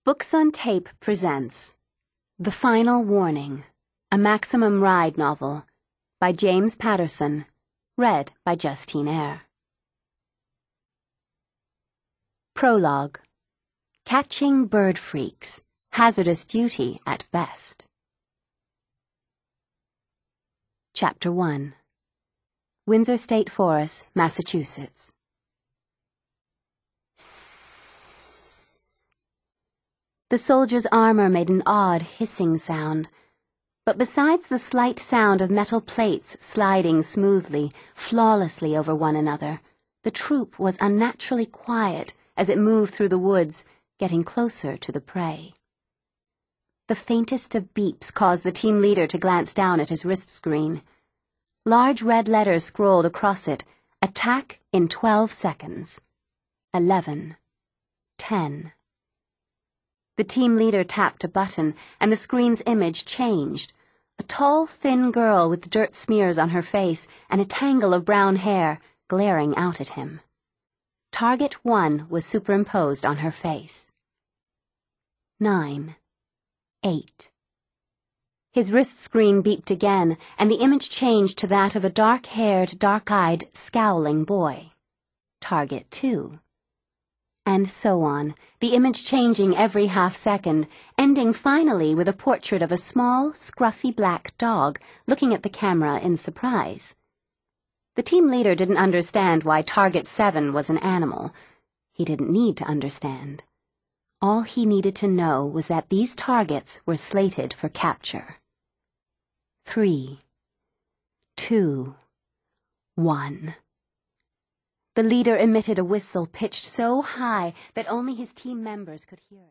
Books on Tape presents The Final Warning, a Maximum Ride novel by James Patterson, read by Justine Eyre. Prologue. Catching Bird Freaks, Hazardous Duty at Best. Chapter 1. Windsor State Forest, Massachusetts. The soldier's armor made an odd hissing sound, but besides the slight sound of metal plates sliding smoothly, flawlessly over one another, the troop was unnaturally quiet as it moved through the woods, getting closer to the prey. The faintest of beeps caused the team leader to glance down at his wrist screen. Large red letters scrolled across it, "Attack in 12 seconds. 11. 10. The team leader tapped a button, and the screen's image changed. A tall, thin girl with dirt smears on her face and a tangle of brown hair glaring out at him. Target 1 was superimposed on her face. 9. 8. His wrist screen beeped again, and the image changed to that of a dark-haired, dark-eyed, scowling boy. Target 2. And so on, the image changing every half-second, ending finally with a portrait of a small, scruffy black dog looking at the camera in surprise. The team leader didn't understand why Target 7 was an animal. He didn't need to understand. All he needed to know was that these targets were slated for capture. 3, 2, 1. The leader emitted a whistle pitched so high that only his team members could hear it.